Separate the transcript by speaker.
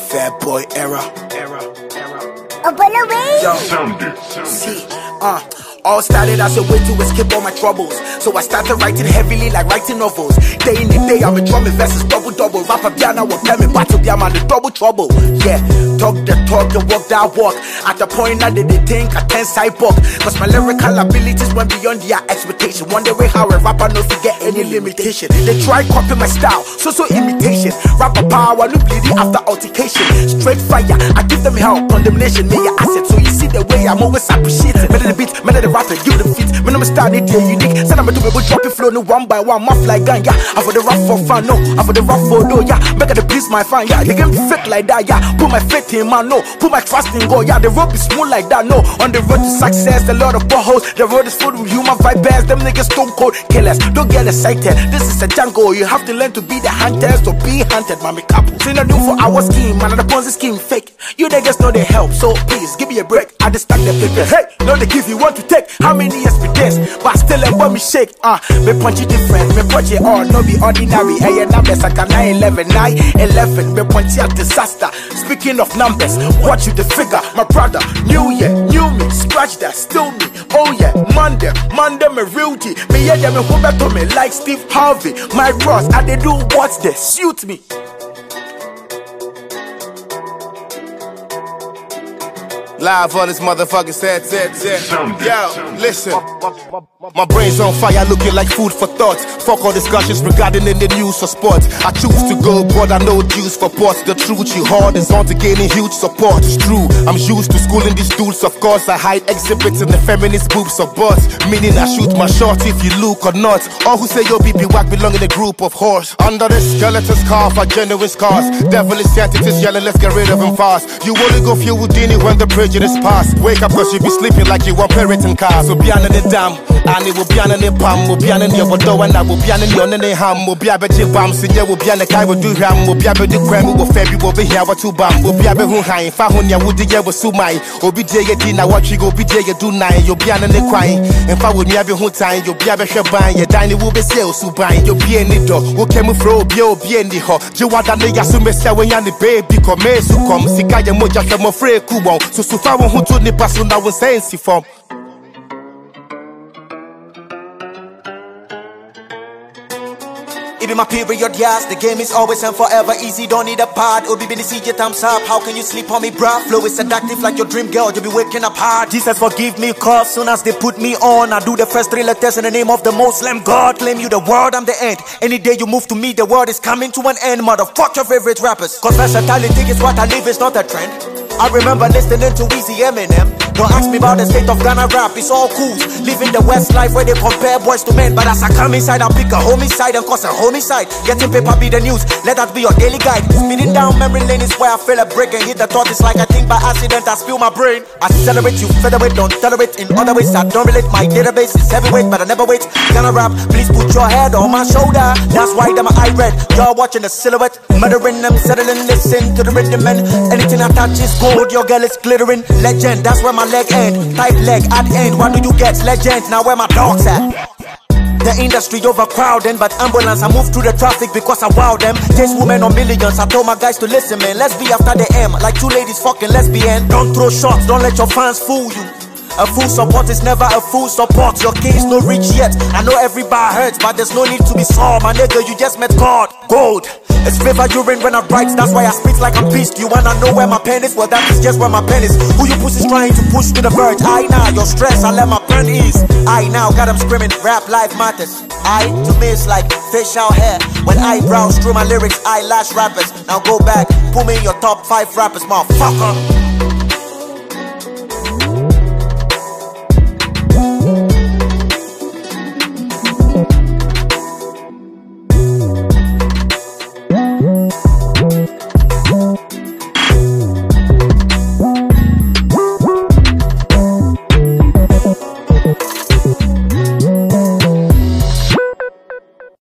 Speaker 1: Fair boy era. Yo, see, all started as a way to escape all my troubles. So I started writing heavily like writing novels. Day in and day I'm a drumming verses double. Rapper piano will tell me battle piano and the double trouble. Yeah, talk the talk and walk that walk. At the point that they think I can cyborg. Cause my lyrical abilities went beyond their expectation. Wonder way how a rapper knows to get any limitation. They try copy my style, so imitation. Rapper power, no bleeding after altercation. Straight fire, I give them hell, condemnation, me your asset. So you see the way I'm always appreciated. Better the beat, better the rapper, you the feet. Me no start it there unique. Said I'm a double drop it flow, no one by one, muff like gun, yeah. I for the rap for fun, no. I for the rap for do, yeah. Make the please my fan, yeah. You can be fake like that, yeah. Put my faith in man, no. Put my trust in God, yeah. The road is smooth like that, no. On the road to success, a lot of potholes. The road is full with human vibes. Them niggas stone cold killers. Don't get excited. This is a jungle. You have to learn to be the hunters or be hunted, mommy couple. See no do for our scheme, man. The Ponzi scheme fake. You niggas know they help, so please give me a break. I just stack the paper. Hey, no they give you want to take. How many years be this? But still a bomb me shake. Me punch it different. Me punch it all. No be ordinary. Hey, numbers like a 911, 911. Me punch it disaster. Speaking of numbers, watch you the figure. My brother, new year, new me. Scratch that, still me. Oh yeah, Monday, me real G. Me yeah, me who better me like Steve Harvey. My Ross, I they do what's they suit me.
Speaker 2: Live on this motherfucking set. Yo, listen. My brain's on fire, looking like food for thought. Fuck all discussions regarding in the news or sports. I choose to go broad, I know juice for ports. The truth you hard is on to gaining huge support. It's true, I'm used to schooling these dudes. Of course, I hide exhibits in the feminist boobs of butts. Meaning I shoot my shot if you look or not. All who say yo BB whack belong in a group of whores. Under the skeleton scarf are genuine scars. Devilish entities yelling, let's get rid of them fast. You only go feel Houdini when the prejudice pass. Wake up cause you be sleeping like you want parenting cars. We'll be on the dam, and it will be on the palm. We'll be on the window and I will be on the ham. We'll be able to bam, so yeah, we'll be on the guy, we'll do ham. We'll be able to cram, we'll fair, we'll be here, what to bam. We'll be able to hang, Fahunya would the year was so my. Obi J, Dina, what you go, be J, do nine. You'll be on the crying. And if I would never who time, you'll be able to buy. Your dining will be sales to buy. You'll be in the door, we'll come from, you'll be in the hall. You want that nigga, so Mr. when you're the baby, come, so come, Sikaya Moja from a free Kubo. So far, who told the person that was saying, see from.
Speaker 3: It be my period, yes. The game is always and forever easy. Don't need a pad. Obi Bini see your thumbs up. How can you sleep on me, bruh? Flow is seductive like your dream girl. You'll be waking up hard. Jesus forgive me, cause soon as they put me on, I do the first 3 letters in the name of the Muslim God. Claim you the world, I'm the end. Any day you move to me, the world is coming to an end. Motherfuck your favorite rappers. Cause versatility is what I live, it's not a trend. I remember listening to Weezy Eminem. Don't ask me about the state of Ghana rap, it's all cool. Living the West life where they compare boys to men. But as I come inside, I pick a homicide and cause a homicide. Getting paper be the news, let that be your daily guide. Speeding down memory lane is where I feel a break and hit the thought. It's like I think by accident I spill my brain. Accelerate, you featherweight, don't tolerate. In other ways I don't relate, my database is heavyweight, but I never wait. Ghana rap, please put your head on my shoulder. That's why them I read, y'all watching the silhouette. Murdering them, settling, listen to the rhythm and anything I touch is gold, your girl is glittering. Legend, that's where my leg end. Type leg at end, what do you get? Legend, now where my dogs at? The industry overcrowding, but ambulance I move through the traffic because I wow them. Chase women on millions, I told my guys to listen, man. Let's be after the M, like 2 ladies fucking lesbian. Don't throw shots, don't let your fans fool you. A fool support is never a fool support. Your case no reach yet. I know everybody hurts, but there's no need to be sore. My nigga, you just met God. Gold. It's flavor urine when I write. That's why I spit like I'm pissed. You wanna know where my pen is? Well, that is just where my pen is. Who you pussies trying to push to the verge? I now, your stress, I let my pen ease. I now got them screaming, rap life matters. I, to me, it's like facial hair. When eyebrows through my lyrics, eyelash rappers. Now go back, put me in your top 5 rappers, motherfucker.